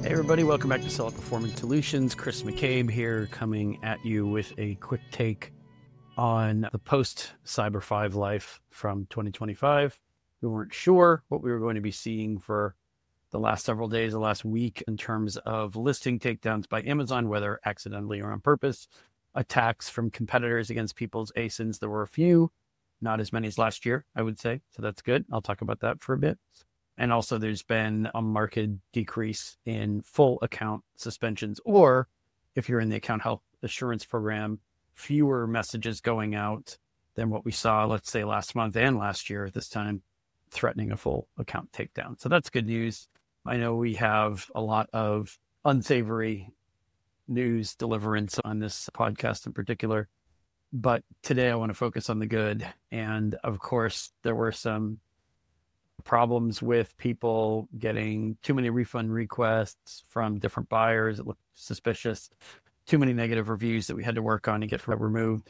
Hey everybody, welcome back to Seller Performance Solutions. Chris McCabe here, coming at you with a quick take on the post Cyber 5 life from 2025. We weren't sure what we were going to be seeing for the last several days, the last week, in terms of listing takedowns by Amazon, whether accidentally or on purpose, attacks from competitors against people's ASINs. There were a few, not as many as last year, I would say. So that's good. I'll talk about that for a bit. And also there's been a marked decrease in full account suspensions, or if you're in the account health assurance program, fewer messages going out than what we saw, let's say last month and last year at this time, threatening a full account takedown. So that's good news. I know we have a lot of unsavory news deliverance on this podcast in particular, but today I want to focus on the good. And of course, there were some problems with people getting too many refund requests from different buyers. It looked suspicious. Too many negative reviews that we had to work on to get removed,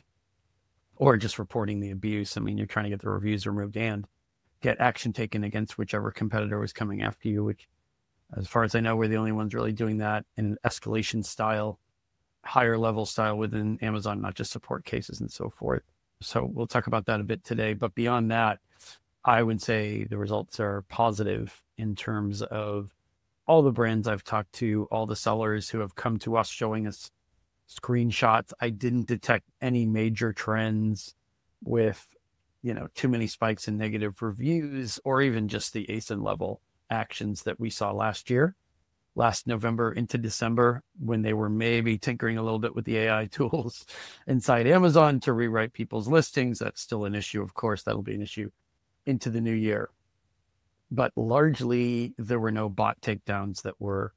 or just reporting the abuse. I mean, you're trying to get the reviews removed and get action taken against whichever competitor was coming after you, which, as far as I know, we're the only ones really doing that in an escalation style, higher level style within Amazon, not just support cases and so forth. So we'll talk about that a bit today. But beyond that, I would say the results are positive in terms of all the brands I've talked to, all the sellers who have come to us showing us screenshots. I didn't detect any major trends with, too many spikes in negative reviews, or even just the ASIN level actions that we saw last November into December, when they were maybe tinkering a little bit with the AI tools inside Amazon to rewrite people's listings. That's still an issue. Of course, that'll be an issue into the new year. But largely, there were no bot takedowns that were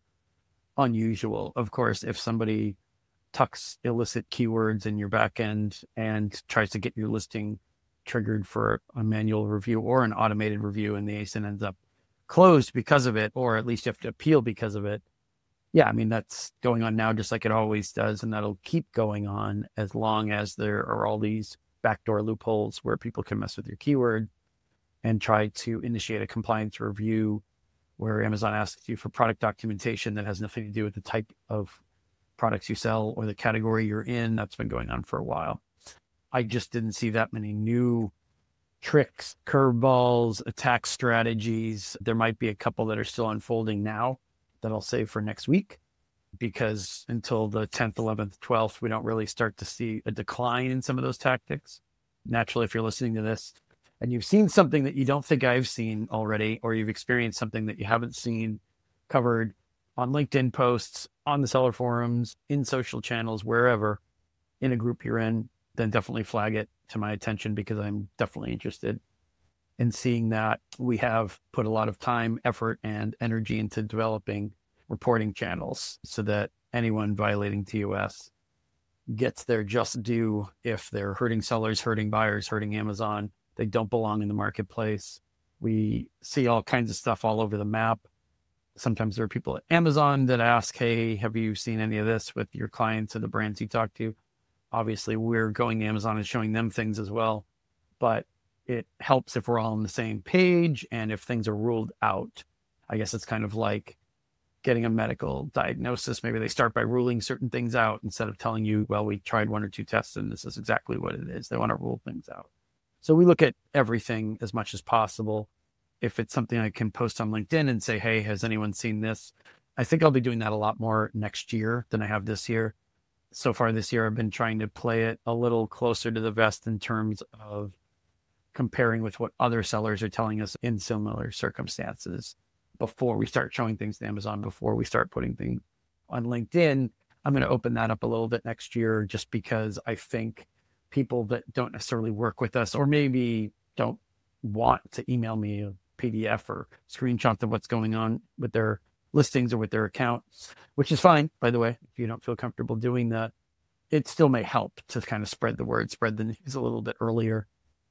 unusual. Of course, if somebody tucks illicit keywords in your back end and tries to get your listing triggered for a manual review or an automated review, and the ASIN ends up closed because of it, or at least you have to appeal because of it. Yeah, I mean, that's going on now just like it always does, and that'll keep going on as long as there are all these backdoor loopholes where people can mess with your keyword and try to initiate a compliance review where Amazon asks you for product documentation that has nothing to do with the type of products you sell or the category you're in. That's been going on for a while. I just didn't see that many new tricks, curveballs, attack strategies. There might be a couple that are still unfolding now that I'll save for next week, because until the 10th, 11th, 12th, we don't really start to see a decline in some of those tactics. Naturally, if you're listening to this and you've seen something that you don't think I've seen already, or you've experienced something that you haven't seen covered on LinkedIn posts, on the seller forums, in social channels, wherever, in a group you're in, then definitely flag it to my attention, because I'm definitely interested in seeing that. We have put a lot of time, effort, and energy into developing reporting channels so that anyone violating TOS gets their just due. If they're hurting sellers, hurting buyers, hurting Amazon, they don't belong in the marketplace. We see all kinds of stuff all over the map. Sometimes there are people at Amazon that ask, hey, have you seen any of this with your clients or the brands you talk to? Obviously, we're going to Amazon and showing them things as well, but it helps if we're all on the same page. And if things are ruled out, I guess it's kind of like getting a medical diagnosis. Maybe they start by ruling certain things out instead of telling you, well, we tried one or two tests and this is exactly what it is. They want to rule things out. So we look at everything as much as possible. If it's something I can post on LinkedIn and say, hey, has anyone seen this? I think I'll be doing that a lot more next year than I have this year. So far this year, I've been trying to play it a little closer to the vest in terms of comparing with what other sellers are telling us in similar circumstances before we start showing things to Amazon, before we start putting things on LinkedIn. I'm going to open that up a little bit next year, just because I think people that don't necessarily work with us, or maybe don't want to email me a PDF or screenshot of what's going on with their listings or with their account, which is fine, by the way. If you don't feel comfortable doing that, it still may help to kind of spread the word, spread the news a little bit earlier,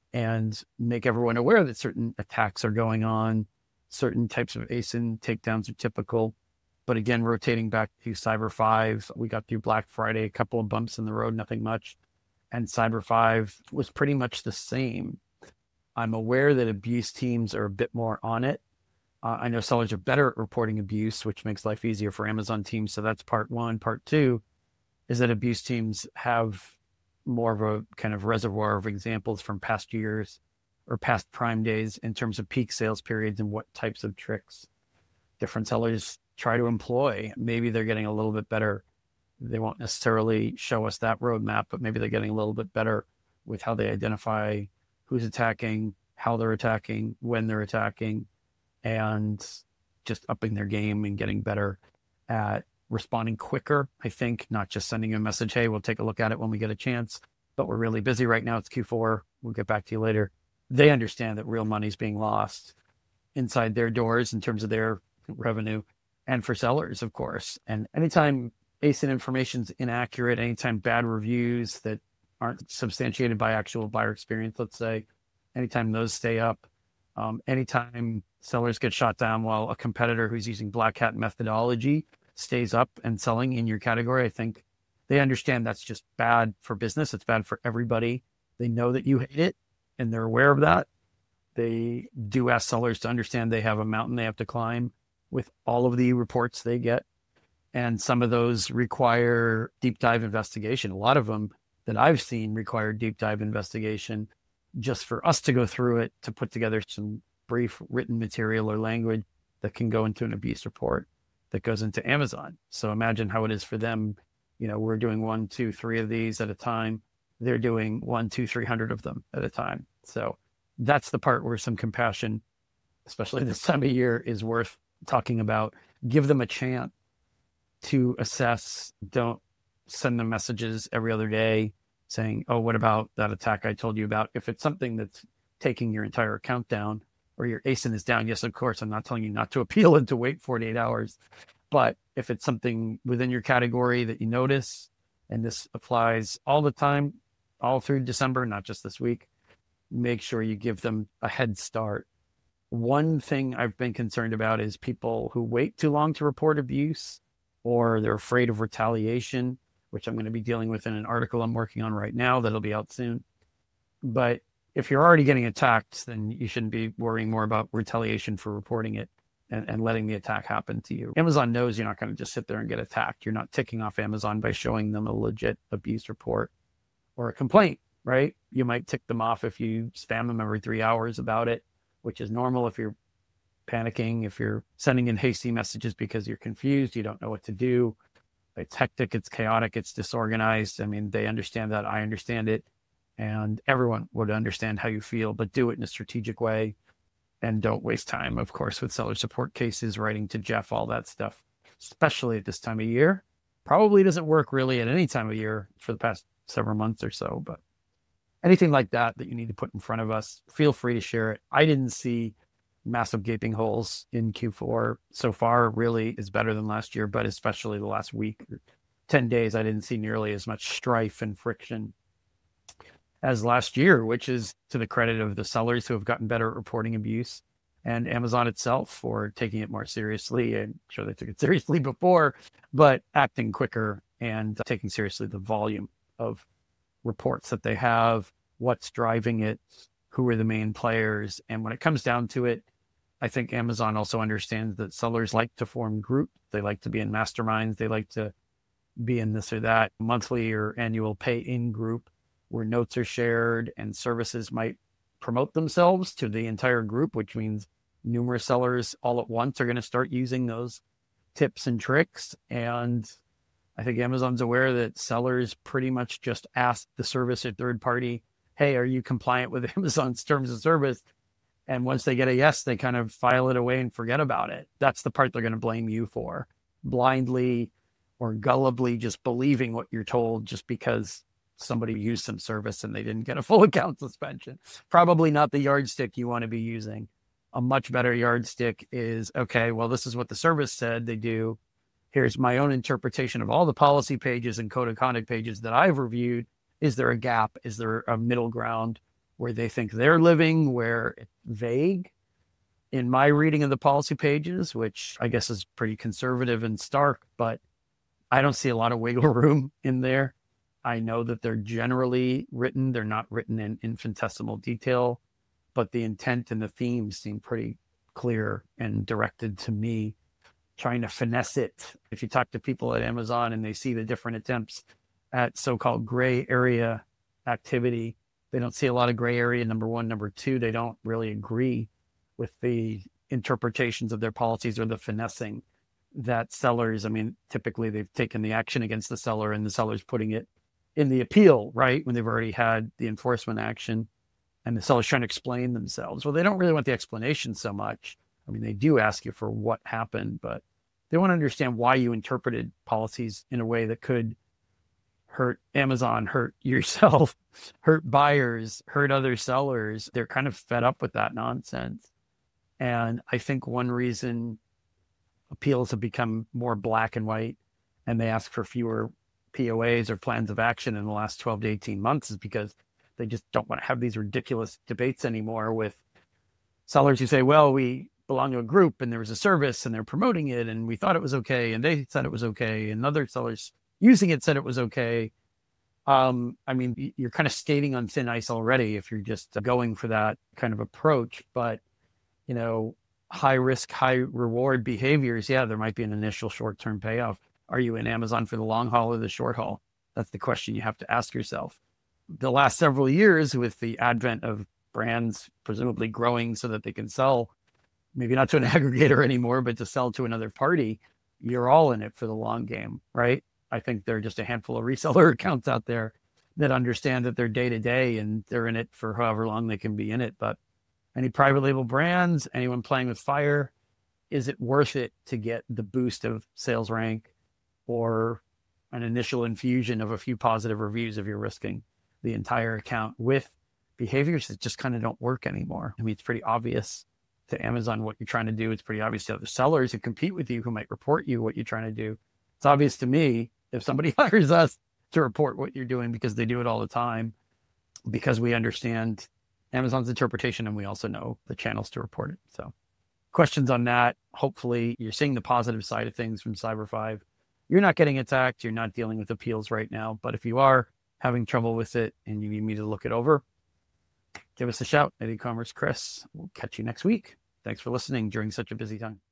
and make everyone aware that certain attacks are going on, certain types of ASIN takedowns are typical. But again, rotating back to Cyber 5, we got through Black Friday, a couple of bumps in the road, nothing much. And Cyber 5 was pretty much the same. I'm aware that abuse teams are a bit more on it. I know sellers are better at reporting abuse, which makes life easier for Amazon teams. So that's part one. Part two is that abuse teams have more of a kind of reservoir of examples from past years or past Prime days in terms of peak sales periods and what types of tricks different sellers try to employ. Maybe they're getting a little bit better. They won't necessarily show us that roadmap, but maybe they're getting a little bit better with how they identify who's attacking, how they're attacking, when they're attacking, and just upping their game and getting better at responding quicker. I think not just sending a message, hey, we'll take a look at it when we get a chance, but we're really busy right now. It's Q4. We'll get back to you later. They understand that real money's being lost inside their doors in terms of their revenue, and for sellers, of course. And anytime ASIN information's inaccurate, anytime bad reviews that aren't substantiated by actual buyer experience, let's say, anytime those stay up, anytime sellers get shot down while a competitor who's using black hat methodology stays up and selling in your category, I think they understand that's just bad for business. It's bad for everybody. They know that you hate it and they're aware of that. They do ask sellers to understand they have a mountain they have to climb with all of the reports they get. And some of those require deep dive investigation. A lot of them that I've seen require deep dive investigation just for us to go through it, to put together some brief written material or language that can go into an abuse report that goes into Amazon. So imagine how it is for them. You know, we're doing 1, 2, 3 of these at a time. They're doing 1, 2, 300 of them at a time. So that's the part where some compassion, especially this time of year, is worth talking about. Give them a chance to assess. Don't send them messages every other day saying, oh, what about that attack I told you about? If it's something that's taking your entire account down or your ASIN is down, yes, of course, I'm not telling you not to appeal and to wait 48 hours. But if it's something within your category that you notice, and this applies all the time, all through December, not just this week, make sure you give them a head start. One thing I've been concerned about is people who wait too long to report abuse, or they're afraid of retaliation, which I'm going to be dealing with in an article I'm working on right now that'll be out soon. But if you're already getting attacked, then you shouldn't be worrying more about retaliation for reporting it and letting the attack happen to you. Amazon knows you're not going to just sit there and get attacked. You're not ticking off Amazon by showing them a legit abuse report or a complaint, right? You might tick them off if you spam them every 3 hours about it, which is normal if you're panicking, if you're sending in hasty messages because you're confused, you don't know what to do. It's hectic, it's chaotic, it's disorganized. I mean, they understand that. I understand it. And everyone would understand how you feel, but do it in a strategic way. And don't waste time, of course, with seller support cases, writing to Jeff, all that stuff, especially at this time of year. Probably doesn't work really at any time of year for the past several months or so, but anything like that you need to put in front of us, feel free to share it. I didn't see massive gaping holes in Q4 so far. Really is better than last year, but especially the last week or 10 days, I didn't see nearly as much strife and friction as last year, which is to the credit of the sellers who have gotten better at reporting abuse and Amazon itself for taking it more seriously. I'm sure they took it seriously before, but acting quicker and taking seriously the volume of reports that they have, what's driving it, who are the main players. And when it comes down to it, I think Amazon also understands that sellers like to form groups. They like to be in masterminds. They like to be in this or that monthly or annual pay-in group where notes are shared and services might promote themselves to the entire group, which means numerous sellers all at once are going to start using those tips and tricks. And I think Amazon's aware that sellers pretty much just ask the service or third party, hey, are you compliant with Amazon's terms of service? And once they get a yes, they kind of file it away and forget about it. That's the part they're going to blame you for, blindly or gullibly just believing what you're told just because somebody used some service and they didn't get a full account suspension. Probably not the yardstick you want to be using. A much better yardstick is, okay, well, this is what the service said they do. Here's my own interpretation of all the policy pages and code of conduct pages that I've reviewed. Is there a gap? Is there a middle ground where they think they're living, where it's vague? In my reading of the policy pages, which I guess is pretty conservative and stark, but I don't see a lot of wiggle room in there. I know that they're generally written. They're not written in infinitesimal detail, but the intent and the themes seem pretty clear and directed to me, trying to finesse it. If you talk to people at Amazon and they see the different attempts at so-called gray area activity, they don't see a lot of gray area, number one. Number two, they don't really agree with the interpretations of their policies or the finessing that sellers, I mean, typically they've taken the action against the seller and the seller's putting it in the appeal, right? When they've already had the enforcement action and the seller's trying to explain themselves. Well, they don't really want the explanation so much. I mean, they do ask you for what happened, but they want to understand why you interpreted policies in a way that could hurt Amazon, hurt yourself, hurt buyers, hurt other sellers. They're kind of fed up with that nonsense. And I think one reason appeals have become more black and white and they ask for fewer POAs or plans of action in the last 12 to 18 months is because they just don't want to have these ridiculous debates anymore with sellers who say, well, we belong to a group and there was a service and they're promoting it and we thought it was okay and they said it was okay and other sellers using it said it was okay. I mean, you're kind of skating on thin ice already if you're just going for that kind of approach. But, you know, high risk, high reward behaviors, yeah, there might be an initial short-term payoff. Are you in Amazon for the long haul or the short haul? That's the question you have to ask yourself. The last several years, with the advent of brands presumably growing so that they can sell, maybe not to an aggregator anymore, but to sell to another party, you're all in it for the long game, right? I think there are just a handful of reseller accounts out there that understand that they're day to day and they're in it for however long they can be in it. But any private label brands, anyone playing with fire, is it worth it to get the boost of sales rank or an initial infusion of a few positive reviews if you're risking the entire account with behaviors that just kind of don't work anymore? I mean, it's pretty obvious to Amazon what you're trying to do. It's pretty obvious to other sellers who compete with you, who might report you what you're trying to do. It's obvious to me if somebody hires us to report what you're doing, because they do it all the time, because we understand Amazon's interpretation and we also know the channels to report it. So questions on that. Hopefully you're seeing the positive side of things from Cyber5. You're not getting attacked. You're not dealing with appeals right now. But if you are having trouble with it and you need me to look it over, give us a shout at eCommerce Chris. We'll catch you next week. Thanks for listening during such a busy time.